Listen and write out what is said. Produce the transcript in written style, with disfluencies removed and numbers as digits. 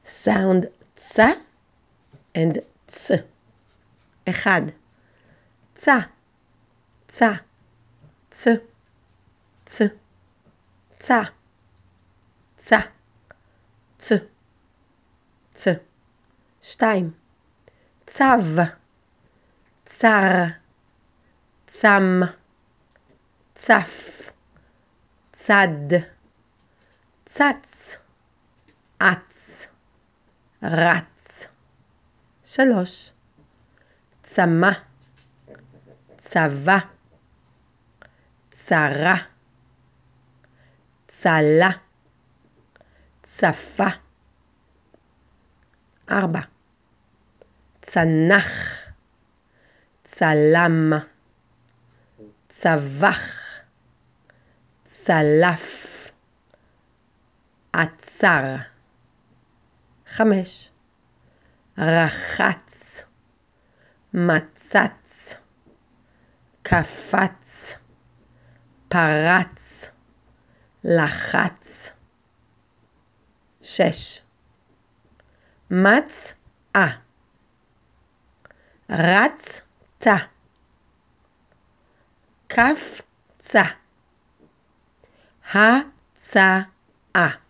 sound צ and צ. 1. צ, צ, צ, צ, צ, צ, צ, צ. 2. צב, צר, צם, צף, צד, צץ, אץ, רץ. 3. צמא, צבא, צרה, צלה, צפה. 4. צנח, צלם, צבח, צלף, עצר. 5. רחץ, מצץ, קפץ, פרץ, לחץ. 6. מצא, רצתה, קפצה, הצעה.